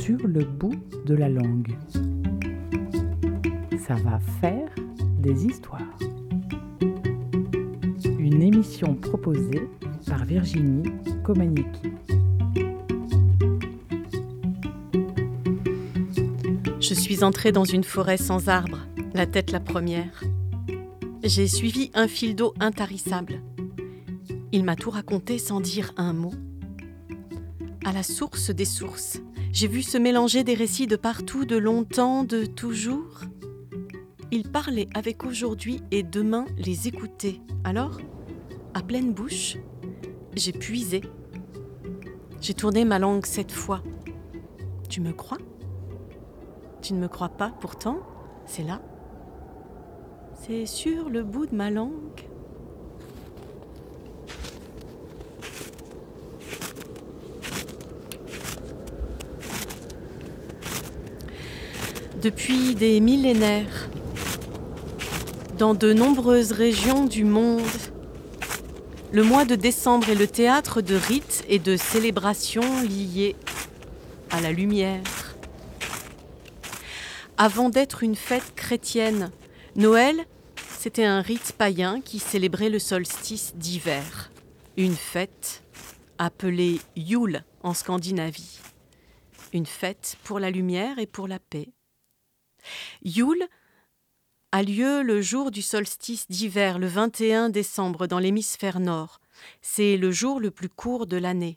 sur le bout de la langue. Ça va faire des histoires. Une émission proposée par Virginie Komaniecki. Je suis entrée dans une forêt sans arbres, la tête la première. J'ai suivi un fil d'eau intarissable. Il m'a tout raconté sans dire un mot. À la source des sources, j'ai vu se mélanger des récits de partout, de longtemps, de toujours. Il parlait avec aujourd'hui et demain les écouter. Alors, à pleine bouche, j'ai puisé. J'ai tourné ma langue 7 fois. Tu me crois ? Tu ne me crois pas, pourtant, c'est là. C'est sur le bout de ma langue. Depuis des millénaires, dans de nombreuses régions du monde, le mois de décembre est le théâtre de rites et de célébrations liées à la lumière. Avant d'être une fête chrétienne, Noël, c'était un rite païen qui célébrait le solstice d'hiver. Une fête appelée Jul en Scandinavie. Une fête pour la lumière et pour la paix. Jul a lieu le jour du solstice d'hiver, le 21 décembre, dans l'hémisphère nord. C'est le jour le plus court de l'année.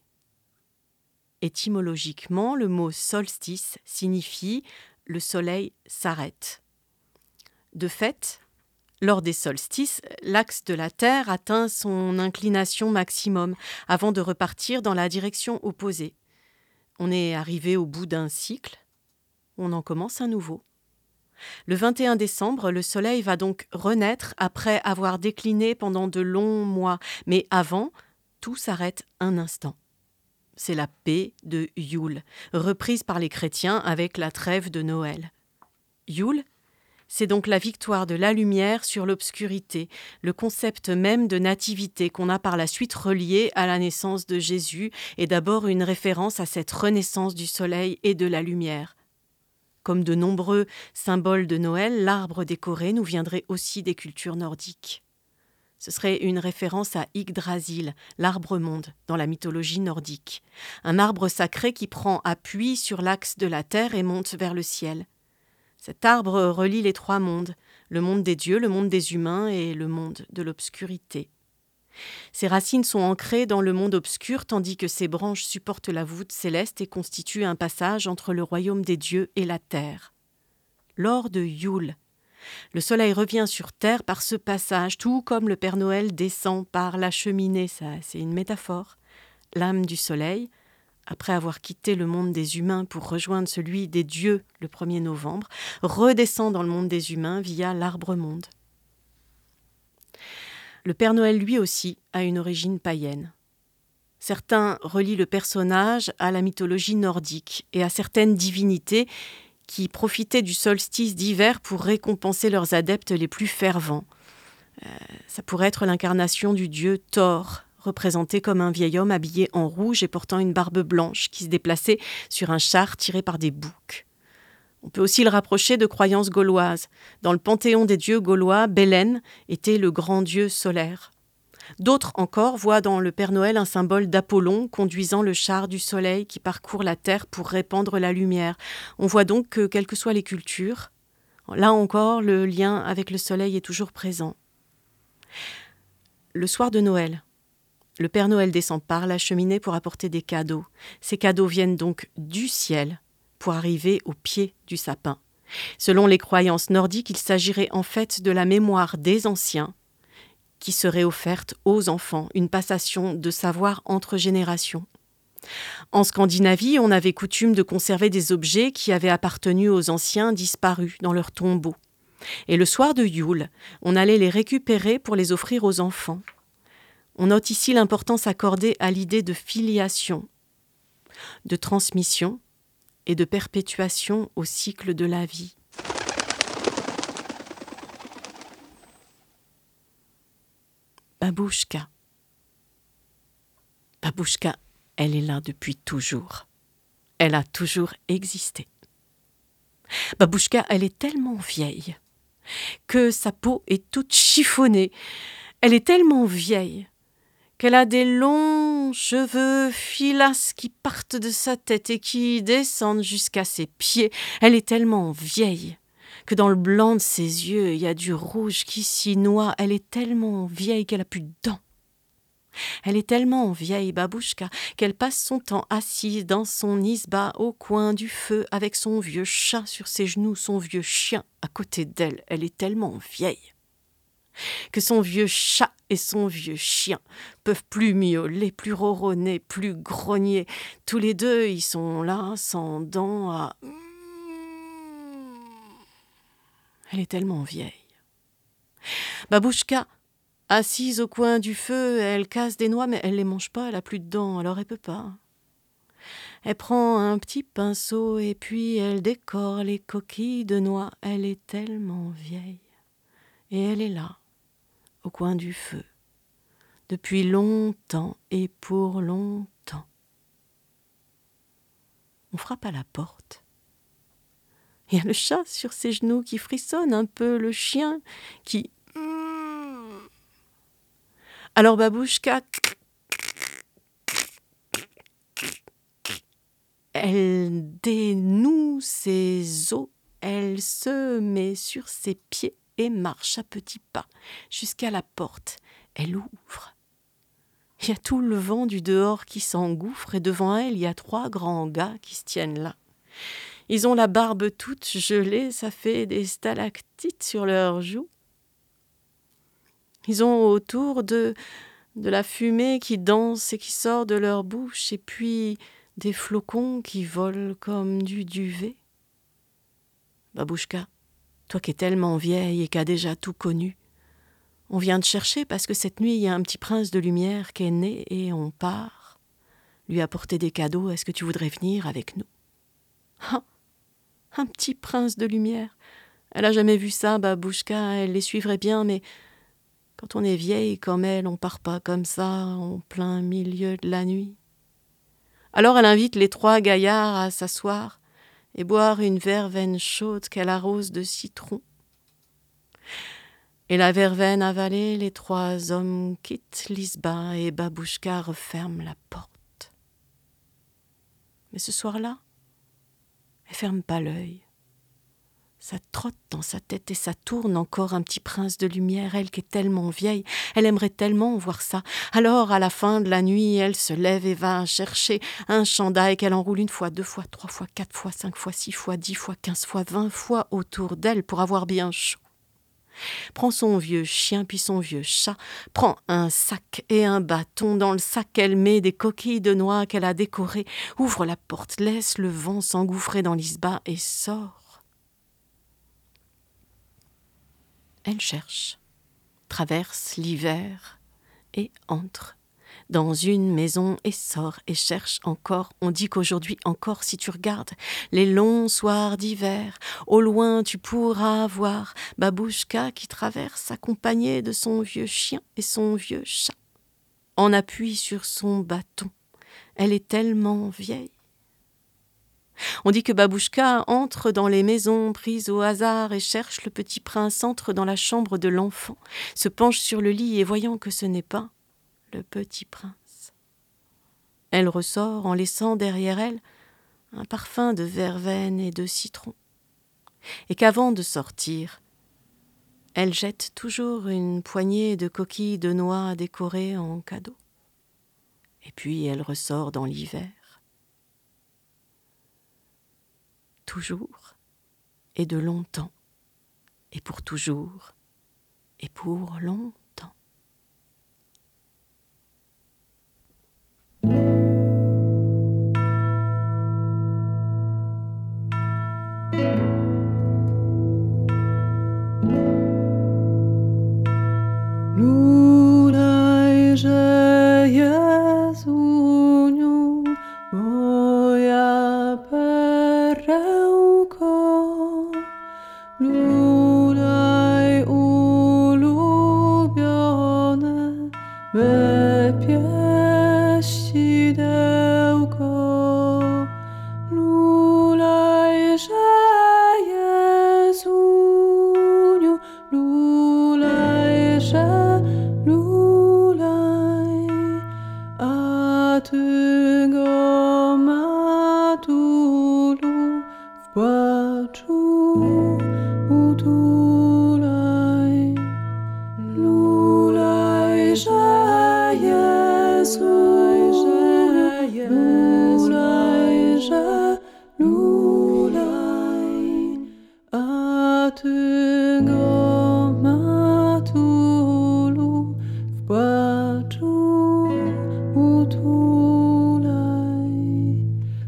Étymologiquement, le mot solstice signifie « le soleil s'arrête ». De fait, lors des solstices, l'axe de la Terre atteint son inclination maximum avant de repartir dans la direction opposée. On est arrivé au bout d'un cycle, on en commence un nouveau. Le 21 décembre, le soleil va donc renaître après avoir décliné pendant de longs mois. Mais avant, tout s'arrête un instant. C'est la paix de Jul, reprise par les chrétiens avec la trêve de Noël. Jul, c'est donc la victoire de la lumière sur l'obscurité, le concept même de nativité qu'on a par la suite relié à la naissance de Jésus est d'abord une référence à cette renaissance du soleil et de la lumière. Comme de nombreux symboles de Noël, l'arbre décoré nous viendrait aussi des cultures nordiques. Ce serait une référence à Yggdrasil, l'arbre-monde, dans la mythologie nordique. Un arbre sacré qui prend appui sur l'axe de la terre et monte vers le ciel. Cet arbre relie les 3 mondes, le monde des dieux, le monde des humains et le monde de l'obscurité. Ses racines sont ancrées dans le monde obscur, tandis que ses branches supportent la voûte céleste et constituent un passage entre le royaume des dieux et la terre. Lors de Jul, le soleil revient sur terre par ce passage, tout comme le Père Noël descend par la cheminée, ça, c'est une métaphore. L'âme du soleil, après avoir quitté le monde des humains pour rejoindre celui des dieux le 1er novembre, redescend dans le monde des humains via l'arbre-monde. Le Père Noël, lui aussi, a une origine païenne. Certains relient le personnage à la mythologie nordique et à certaines divinités qui profitaient du solstice d'hiver pour récompenser leurs adeptes les plus fervents. Ça pourrait être l'incarnation du dieu Thor, représenté comme un vieil homme habillé en rouge et portant une barbe blanche qui se déplaçait sur un char tiré par des boucs. On peut aussi le rapprocher de croyances gauloises. Dans le panthéon des dieux gaulois, Belen était le grand dieu solaire. D'autres encore voient dans le Père Noël un symbole d'Apollon conduisant le char du soleil qui parcourt la terre pour répandre la lumière. On voit donc que, quelles que soient les cultures, là encore, le lien avec le soleil est toujours présent. Le soir de Noël, le Père Noël descend par la cheminée pour apporter des cadeaux. Ces cadeaux viennent donc du ciel pour arriver au pied du sapin. Selon les croyances nordiques, il s'agirait en fait de la mémoire des anciens qui serait offerte aux enfants, une passation de savoir entre générations. En Scandinavie, on avait coutume de conserver des objets qui avaient appartenu aux anciens disparus dans leurs tombeaux. Et le soir de Jul, on allait les récupérer pour les offrir aux enfants. On note ici l'importance accordée à l'idée de filiation, de transmission et de perpétuation au cycle de la vie. Babouchka. Babouchka, elle est là depuis toujours. Elle a toujours existé. Babouchka, elle est tellement vieille que sa peau est toute chiffonnée. Elle est tellement vieille qu'elle a des longs cheveux filasses qui partent de sa tête et qui descendent jusqu'à ses pieds. Elle est tellement vieille que dans le blanc de ses yeux, il y a du rouge qui s'y noie. Elle est tellement vieille qu'elle a plus de dents. Elle est tellement vieille, Babouchka, qu'elle passe son temps assise dans son isba au coin du feu avec son vieux chat sur ses genoux, son vieux chien à côté d'elle. Elle est tellement vieille que son vieux chat et son vieux chien peuvent plus miauler, plus ronronner, plus grogner. Tous les deux, ils sont là, sans dents, à... Elle est tellement vieille. Babouchka, assise au coin du feu, elle casse des noix, mais elle les mange pas, elle a plus de dents, alors elle peut pas. Elle prend un petit pinceau et puis elle décore les coquilles de noix. Elle est tellement vieille. Et elle est là, au coin du feu, depuis longtemps et pour longtemps. On frappe à la porte. Il y a le chat sur ses genoux qui frissonne un peu, le chien qui... Alors Babouchka, elle dénoue ses os, elle se met sur ses pieds et marche à petits pas jusqu'à la porte. Elle ouvre. Il y a tout le vent du dehors qui s'engouffre et devant elle, il y a 3 grands gars qui se tiennent là. Ils ont la barbe toute gelée, ça fait des stalactites sur leurs joues. Ils ont autour de la fumée qui danse et qui sort de leur bouche, et puis des flocons qui volent comme du duvet. Babouchka, toi qui es tellement vieille et qui as déjà tout connu, on vient te chercher parce que cette nuit, il y a un petit prince de lumière qui est né et on part lui apporter des cadeaux. Est-ce que tu voudrais venir avec nous? Ah, un petit prince de lumière. Elle a jamais vu ça, Babouchka, elle les suivrait bien, mais quand on est vieille comme elle, on part pas comme ça, en plein milieu de la nuit. Alors elle invite les 3 gaillards à s'asseoir et boire une verveine chaude qu'elle arrose de citron. Et la verveine avalée, les 3 hommes quittent l'isba et Babouchka referme la porte. Mais ce soir-là, elle ferme pas l'œil. Ça trotte dans sa tête et ça tourne encore un petit prince de lumière, elle qui est tellement vieille, elle aimerait tellement voir ça. Alors, à la fin de la nuit, elle se lève et va chercher un chandail qu'elle enroule 1 fois, 2 fois, 3 fois, 4 fois, 5 fois, 6 fois, 10 fois, 15 fois, 20 fois autour d'elle pour avoir bien chaud. Prend son vieux chien puis son vieux chat, prend un sac et un bâton. Dans le sac, elle met des coquilles de noix qu'elle a décorées, ouvre la porte, laisse le vent s'engouffrer dans l'isba et sort. Elle cherche, traverse l'hiver et entre dans une maison et sort et cherche encore. On dit qu'aujourd'hui encore, si tu regardes les longs soirs d'hiver, au loin tu pourras voir Babouchka qui traverse accompagnée de son vieux chien et son vieux chat. En appui sur son bâton, elle est tellement vieille. On dit que Babouchka entre dans les maisons prises au hasard et cherche le petit prince, entre dans la chambre de l'enfant, se penche sur le lit et voyant que ce n'est pas le petit prince, elle ressort en laissant derrière elle un parfum de verveine et de citron, et qu'avant de sortir, elle jette toujours une poignée de coquilles de noix décorées en cadeau. Et puis elle ressort dans l'hiver. Toujours et de longtemps, et pour toujours et pour longtemps.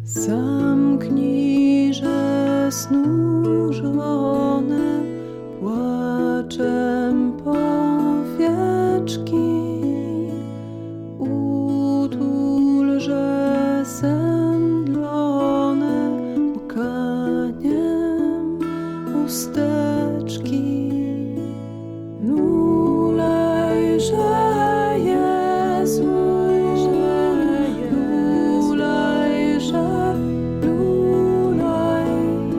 Zamknijże znużone płaczem powieczki, utulże zemdlone łkaniem chusteczki. Nulejże Jezu, nulejże, nulej,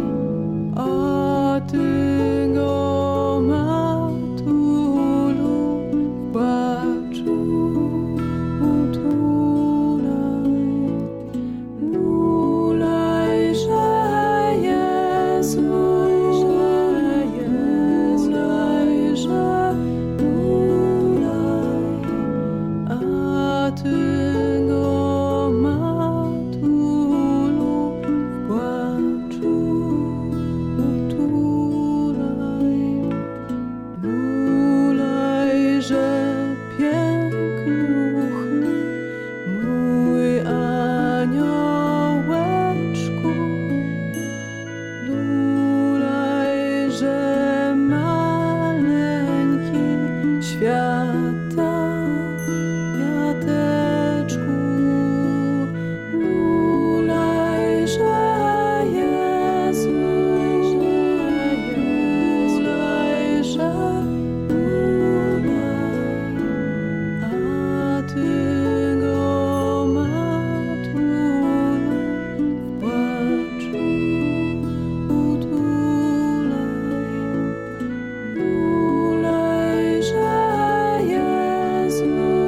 a Ty go, Matulu, w płaczu utulaj. Nulejże Jezu, nulejże, nulej, a Ty go, Matulu, w płaczu utulaj. Nulejże piękniuchy, mój aniołeczku, nulejże maleńki świata wiateczku. Nulejże Jezu, nulejże, nulej, a Ty go, Matulu, w płaczu utulaj. Nulejże Jezu,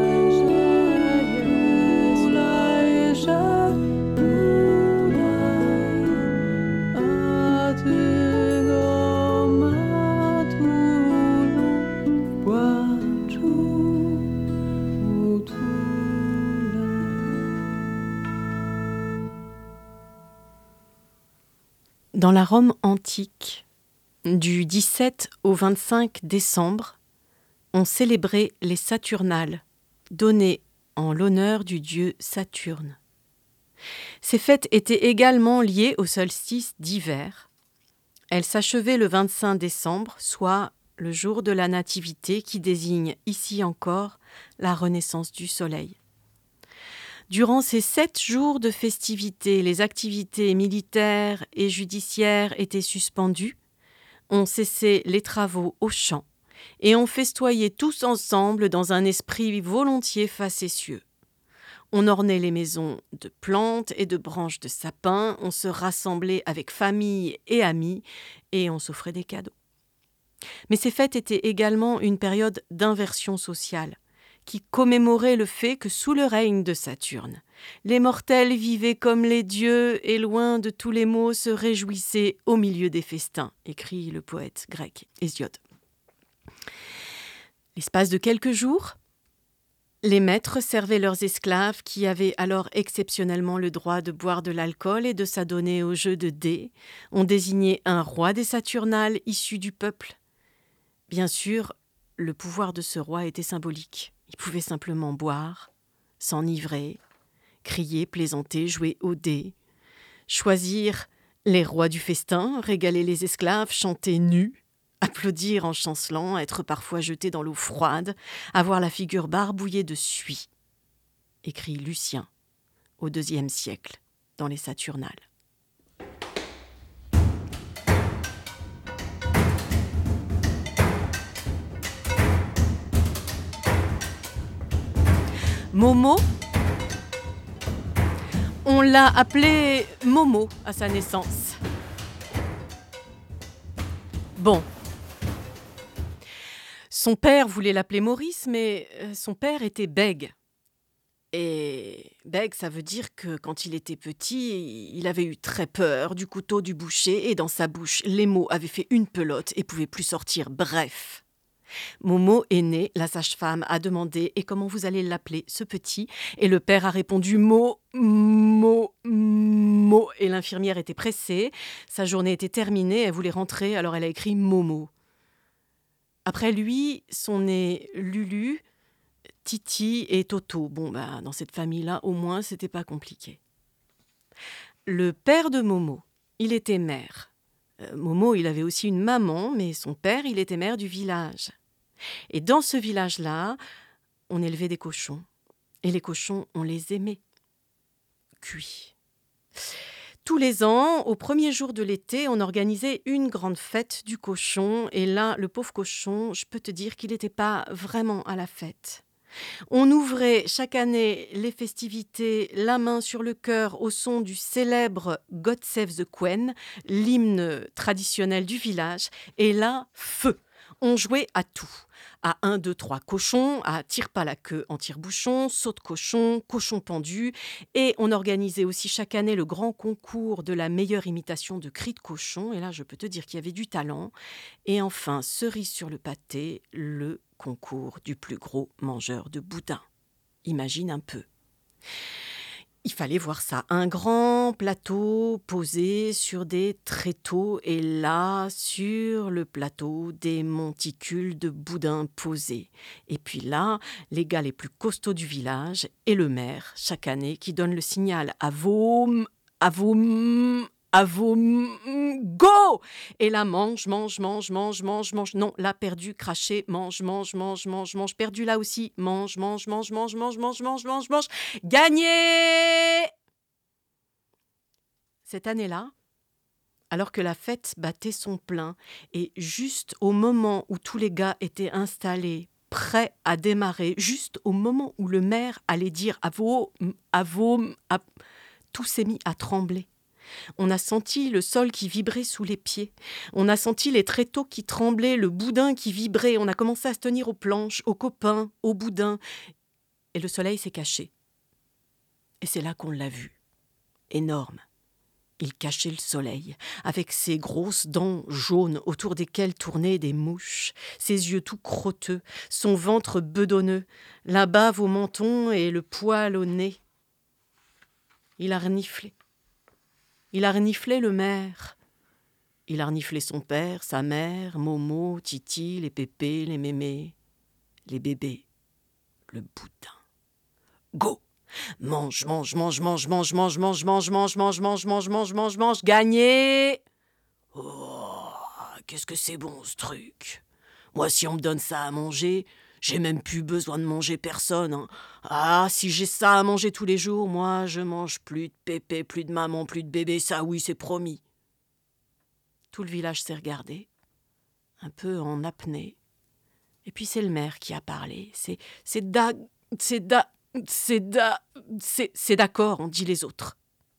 nulejże, nulej, a Ty go, Matulu, w płaczu utulaj. Dans la Rome antique, du 17 au 25 décembre, on célébrait les Saturnales, données en l'honneur du dieu Saturne. Ces fêtes étaient également liées au solstice d'hiver. Elles s'achevaient le 25 décembre, soit le jour de la Nativité qui désigne ici encore la renaissance du soleil. Durant ces 7 jours de festivités, les activités militaires et judiciaires étaient suspendues, on cessait les travaux aux champs et on festoyait tous ensemble dans un esprit volontiers facétieux. On ornait les maisons de plantes et de branches de sapin, on se rassemblait avec famille et amis et on s'offrait des cadeaux. Mais ces fêtes étaient également une période d'inversion sociale, qui commémorait le fait que sous le règne de Saturne, les mortels vivaient comme les dieux et loin de tous les maux se réjouissaient au milieu des festins, écrit le poète grec Hésiode. L'espace de quelques jours, les maîtres servaient leurs esclaves qui avaient alors exceptionnellement le droit de boire de l'alcool et de s'adonner au jeu de dés. On désignait un roi des Saturnales issu du peuple. Bien sûr, le pouvoir de ce roi était symbolique. Il pouvait simplement boire, s'enivrer, crier, plaisanter, jouer aux dés, choisir les rois du festin, régaler les esclaves, chanter nus, applaudir en chancelant, être parfois jeté dans l'eau froide, avoir la figure barbouillée de suie, écrit Lucien au IIe siècle dans les Saturnales. Momo, on l'a appelé Momo à sa naissance. Bon. Son père voulait l'appeler Maurice, mais son père était bègue. Et bègue, ça veut dire que quand il était petit, il avait eu très peur du couteau du boucher et dans sa bouche, les mots avaient fait une pelote et pouvaient plus sortir. Bref. Momo est né, la sage-femme a demandé « Et comment vous allez l'appeler, ce petit ?» Et le père a répondu « Mo, mo, mo ». Et l'infirmière était pressée, sa journée était terminée, elle voulait rentrer, alors elle a écrit « Momo ». Après lui, sont nés Lulu, Titi et Toto. Bon, dans cette famille-là, au moins, c'était pas compliqué. Le père de Momo, il était maire. Momo, il avait aussi une maman, mais son père, il était maire du village. Et dans ce village-là, on élevait des cochons. Et les cochons, on les aimait. Cuits. Tous les ans, au premier jour de l'été, on organisait une grande fête du cochon. Et là, le pauvre cochon, je peux te dire qu'il n'était pas vraiment à la fête. On ouvrait chaque année les festivités, la main sur le cœur, au son du célèbre God Save the Queen, l'hymne traditionnel du village. Et là, feu! On jouait à tout. À 1, 2, 3 cochons, à tire pas la queue en tire-bouchon, saut de cochon, cochon pendu. Et on organisait aussi chaque année le grand concours de la meilleure imitation de cris de cochon. Et là, je peux te dire qu'il y avait du talent. Et enfin, cerise sur le pâté, le concours du plus gros mangeur de boudin. Imagine un peu. Il fallait voir ça, un grand plateau posé sur des tréteaux et là, sur le plateau, des monticules de boudin posés. Et puis là, les gars les plus costauds du village et le maire, chaque année, qui donne le signal à Voum, go! Et là, mange. Non, là, perdu, craché, mange. Perdu là aussi, mange. Gagné! Cette année-là, alors que la fête battait son plein, et juste au moment où tous les gars étaient installés, prêts à démarrer, juste au moment où le maire allait dire tout s'est mis à trembler. On a senti le sol qui vibrait sous les pieds. On a senti les tréteaux qui tremblaient, le boudin qui vibrait. On a commencé à se tenir aux planches, aux copains, au boudin. Et le soleil s'est caché. Et c'est là qu'on l'a vu. Énorme. Il cachait le soleil, avec ses grosses dents jaunes autour desquelles tournaient des mouches, ses yeux tout crotteux, son ventre bedonneux, la bave au menton et le poil au nez. Il a reniflé. Il a reniflé le maire. Il a reniflé son père, sa mère, Momo, Titi, les pépés, les mémés, les bébés, le boudin. Go! Mange, gagné! Oh, qu'est-ce que c'est bon ce truc! Moi, si on me donne ça à manger, j'ai même plus besoin de manger personne. Hein. Ah, si j'ai ça à manger tous les jours, moi, je mange plus de pépé, plus de maman, plus de bébé, ça oui, c'est promis. Tout le village s'est regardé, un peu en apnée. Et puis c'est le maire qui a parlé. C'est d'accord, ont dit les autres.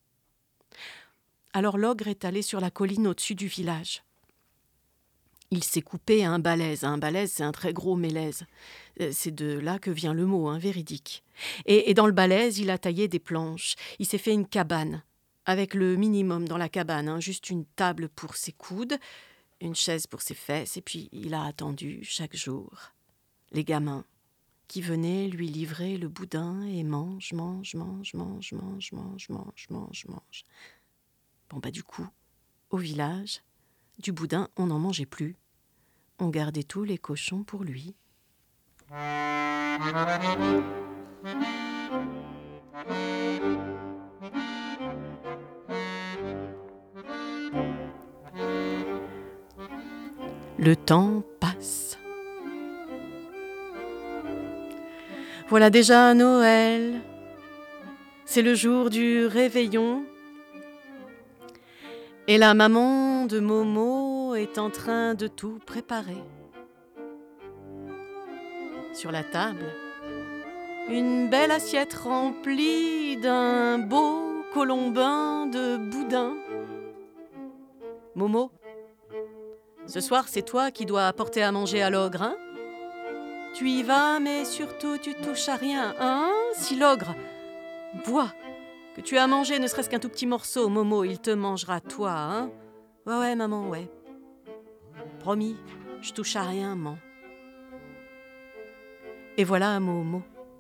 Alors l'ogre est allé sur la colline au-dessus du village. Il s'est coupé un balèze. Un balèze, c'est un très gros mélèze. C'est de là que vient le mot, véridique. Et dans le balèze, il a taillé des planches. Il s'est fait une cabane, avec le minimum dans la cabane, juste une table pour ses coudes, une chaise pour ses fesses, et puis il a attendu chaque jour les gamins qui venaient lui livrer le boudin et mange. Bon, du coup, au village, du boudin, on n'en mangeait plus. On gardait tous les cochons pour lui. Le temps passe. Voilà déjà Noël. C'est le jour du réveillon. Et la maman de Momo est en train de tout préparer. Sur la table, une belle assiette remplie d'un beau colombin de boudin. Momo, ce soir c'est toi qui dois apporter à manger à l'ogre, hein? Tu y vas, mais surtout tu touches à rien, hein? Si l'ogre voit que tu as mangé ne serait-ce qu'un tout petit morceau, Momo, il te mangera toi, hein? Ouais, maman, ouais. Promis, je touche à rien, maman. Et voilà Momo.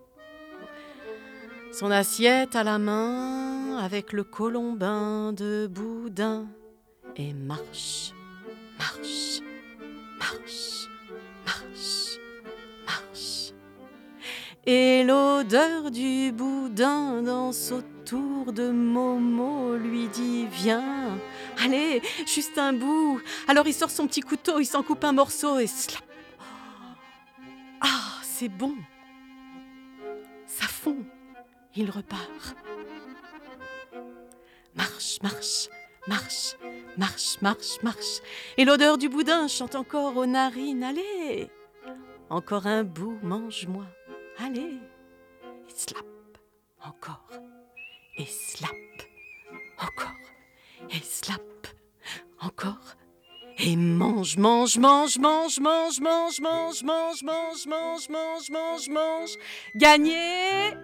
Son assiette à la main, avec le colombin de boudin. Et marche. Et l'odeur du boudin dans son autour de Momo lui dit « Viens, allez, juste un bout !» Alors il sort son petit couteau, il s'en coupe un morceau et slap. Ah, c'est bon. Ça fond. Il repart. Marche, marche, marche, marche, marche, marche. Et l'odeur du boudin chante encore aux narines. Allez, encore un bout, mange-moi. Allez, et slap, encore, et slap, encore, et slap, encore. Et mange, mange, mange, mange, mange, mange, mange, mange, mange, mange, mange, mange, mange. Gagné.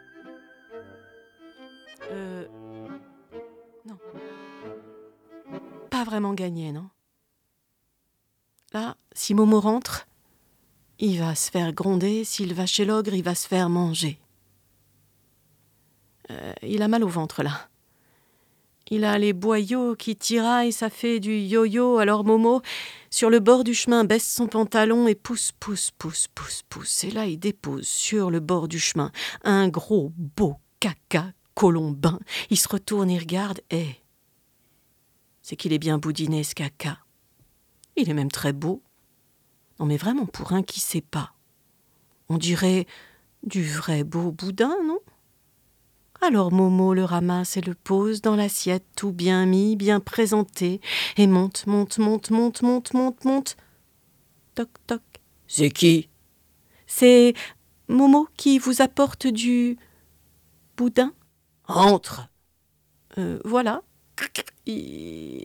Non. Pas vraiment gagné, non? Là, si Momo rentre, il va se faire gronder. S'il va chez l'ogre, il va se faire manger. Il a mal au ventre, là. Il a les boyaux qui tiraillent, ça fait du yo-yo. Alors Momo, sur le bord du chemin, baisse son pantalon et pousse, pousse, pousse, pousse, pousse. Et là, il dépose sur le bord du chemin un gros beau caca colombin. Il se retourne et regarde. C'est qu'il est bien boudiné, ce caca. Il est même très beau. Non mais vraiment, pour un qui sait pas. On dirait du vrai beau boudin, non? Alors Momo le ramasse et le pose dans l'assiette, tout bien mis, bien présenté, et monte, monte, monte, monte, monte, monte, monte. Toc, toc. C'est qui? C'est Momo qui vous apporte du boudin. Entre. Voilà. Il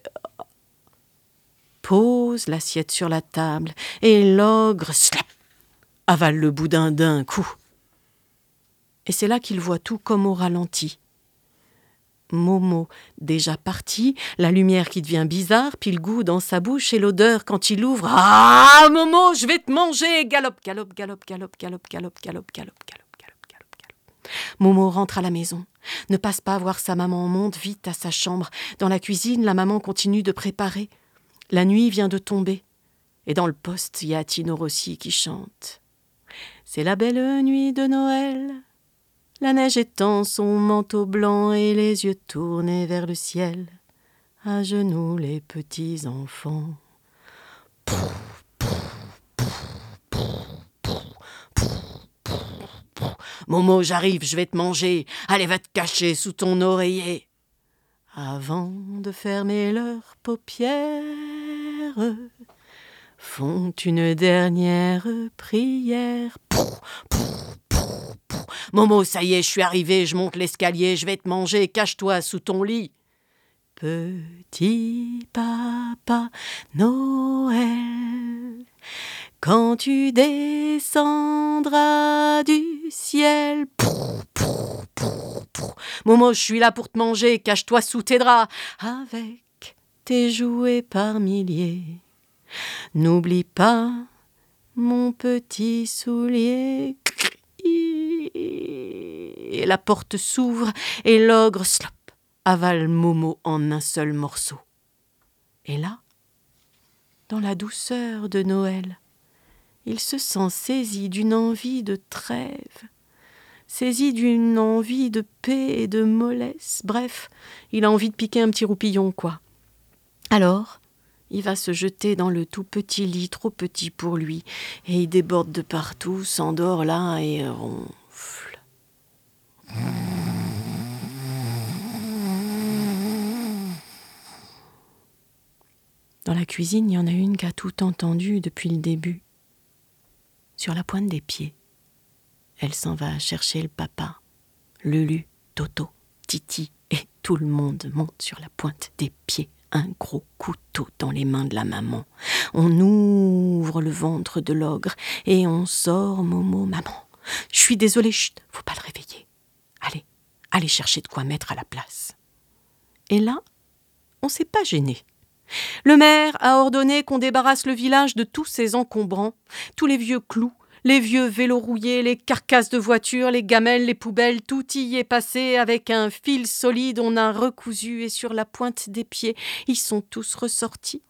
pose l'assiette sur la table et l'ogre, slap, avale le boudin d'un coup. Et c'est là qu'il voit tout comme au ralenti. Momo déjà parti, la lumière qui devient bizarre, puis le goût dans sa bouche et l'odeur quand il ouvre. Ah, Momo, je vais te manger! Galope, galope, galope, galope, galope, galope, galope, galope, galope, galope, galope, galope. Momo rentre à la maison. Ne passe pas voir sa maman, monte vite à sa chambre. Dans la cuisine, la maman continue de préparer. La nuit vient de tomber. Et dans le poste, il y a Tino Rossi qui chante. C'est la belle nuit de Noël. La neige étend son manteau blanc et les yeux tournés vers le ciel. À genoux les petits enfants. Momo, j'arrive, je vais te manger. Allez, va te cacher sous ton oreiller. Avant de fermer leurs paupières, font une dernière prière. Momo, ça y est, je suis arrivé, je monte l'escalier, je vais te manger, cache-toi sous ton lit. Petit papa Noël, quand tu descendras du ciel. Momo, je suis là pour te manger, cache-toi sous tes draps, avec tes jouets par milliers. N'oublie pas mon petit soulier. Et la porte s'ouvre et l'ogre, slop, avale Momo en un seul morceau. Et là, dans la douceur de Noël, il se sent saisi d'une envie de trêve, saisi d'une envie de paix et de mollesse. Bref, il a envie de piquer un petit roupillon, quoi. Alors, il va se jeter dans le tout petit lit, trop petit pour lui, et il déborde de partout, s'endort là et ronfle. Dans la cuisine, il y en a une qui a tout entendu depuis le début. Sur la pointe des pieds, elle s'en va chercher le papa, Lulu, Toto, Titi, et tout le monde monte sur la pointe des pieds. Un gros couteau dans les mains de la maman. On ouvre le ventre de l'ogre et on sort Momo. Maman, je suis désolée, chut, faut pas le réveiller. Allez chercher de quoi mettre à la place. Et là, on s'est pas gêné. Le maire a ordonné qu'on débarrasse le village de tous ces encombrants, tous les vieux clous, les vieux vélos rouillés, les carcasses de voitures, les gamelles, les poubelles, tout y est passé avec un fil solide, on a recousu et sur la pointe des pieds, ils sont tous ressortis.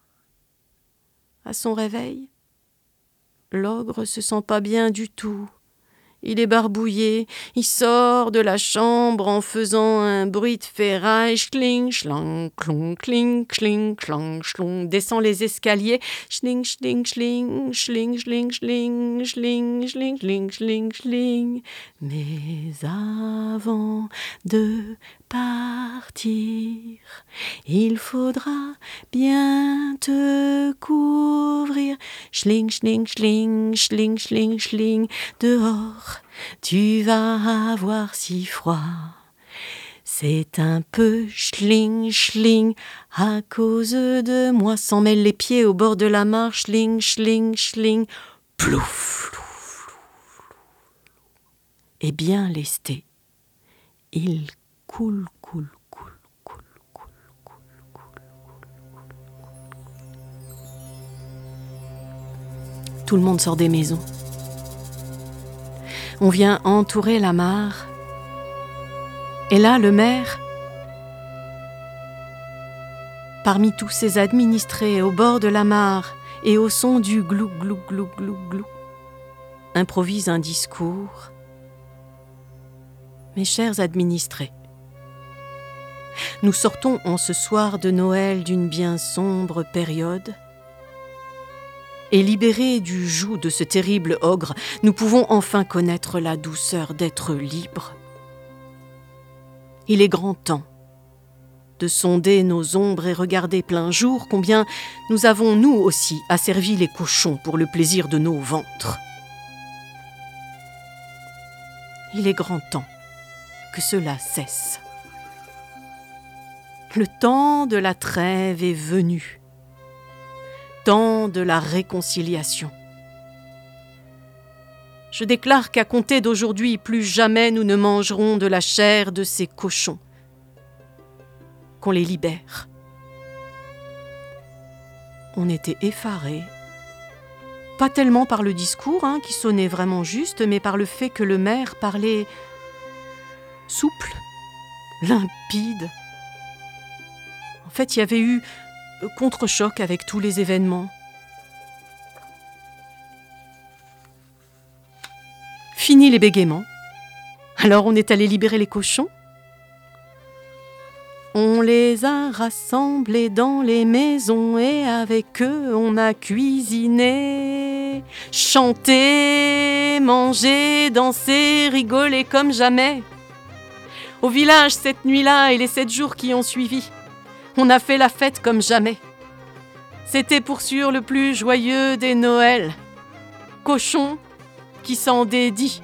À son réveil, l'ogre se sent pas bien du tout. Il est barbouillé, il sort de la chambre en faisant un bruit de ferraille, schling, schlang, clong, kling, schling, schlang, schlong, descend les escaliers, schling, schling, schling, schling, schling, schling, schling, schling, schling, schling, schling. Mais avant de partir, il faudra bien te couvrir, schling, schling, schling, schling, schling, schling, dehors. Tu vas avoir si froid. C'est un peu schling, schling, à cause de moi. S'en mêle les pieds au bord de la mare, schling, schling, schling, plouf, plouf, plouf. Et bien lesté, il coule, coule, coule, coule, coule, coule, coule. Tout le monde sort des maisons. On vient entourer la mare. Et là, le maire, parmi tous ses administrés au bord de la mare et au son du glou, glou, glou, glou, glou, improvise un discours. Mes chers administrés, nous sortons en ce soir de Noël d'une bien sombre période. Et libérés du joug de ce terrible ogre, nous pouvons enfin connaître la douceur d'être libres. Il est grand temps de sonder nos ombres et regarder plein jour combien nous avons nous aussi asservi les cochons pour le plaisir de nos ventres. Il est grand temps que cela cesse. Le temps de la trêve est venu. Temps de la réconciliation. Je déclare qu'à compter d'aujourd'hui, plus jamais nous ne mangerons de la chair de ces cochons. Qu'on les libère. On était effarés, pas tellement par le discours qui sonnait vraiment juste, mais par le fait que le maire parlait souple, limpide. En fait, il y avait eu contre-choc avec tous les événements. Fini les bégaiements. Alors on est allé libérer les cochons. On les a rassemblés dans les maisons et avec eux on a cuisiné, chanté, mangé, dansé, rigolé comme jamais. Au village cette nuit-là et les 7 jours qui ont suivi, on a fait la fête comme jamais. C'était pour sûr le plus joyeux des Noëls. Cochon qui s'en dédie.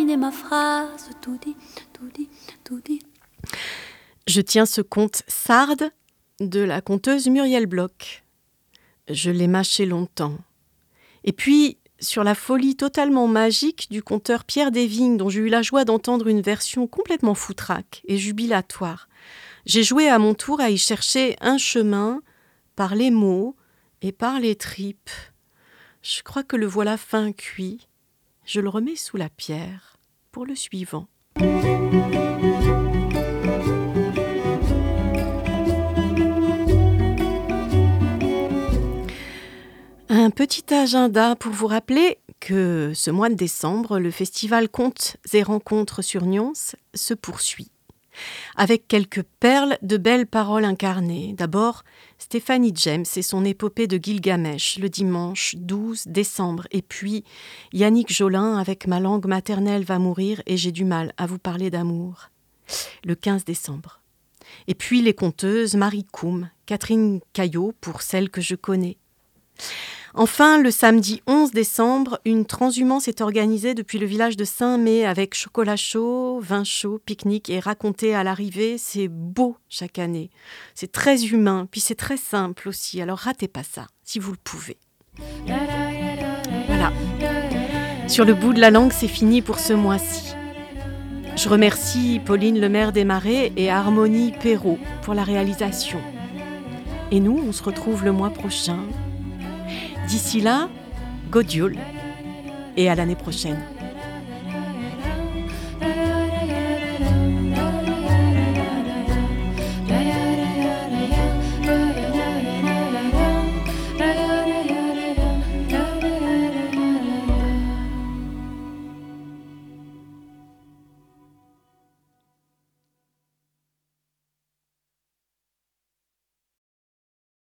terminé ma phrase. Tout dit, tout dit, tout dit. Je tiens ce conte sarde de la conteuse Muriel Bloch. Je l'ai mâché longtemps. Et puis, sur la folie totalement magique du conteur Pierre Desvignes, dont j'ai eu la joie d'entendre une version complètement foutraque et jubilatoire, j'ai joué à mon tour à y chercher un chemin par les mots et par les tripes. Je crois que le voilà fin cuit. Je le remets sous la pierre pour le suivant. Un petit agenda pour vous rappeler que ce mois de décembre, le festival Contes et Rencontres sur Nyons se poursuit. Avec quelques perles de belles paroles incarnées. D'abord, Stéphanie James et son épopée de Gilgamesh le dimanche 12 décembre. Et puis, Yannick Jolin avec Ma langue maternelle va mourir et j'ai du mal à vous parler d'amour. Le 15 décembre. Et puis les conteuses Marie Coum, Catherine Caillot pour celles que je connais. Enfin, le samedi 11 décembre, une transhumance est organisée depuis le village de Saint-Mé avec chocolat chaud, vin chaud, pique-nique et raconté à l'arrivée. C'est beau chaque année. C'est très humain, puis c'est très simple aussi. Alors ratez pas ça, si vous le pouvez. Voilà. Sur le bout de la langue, c'est fini pour ce mois-ci. Je remercie Pauline Lemaire Desmarais et Harmonie Perrault pour la réalisation. Et nous, on se retrouve le mois prochain. D'ici là, Godiol et à l'année prochaine.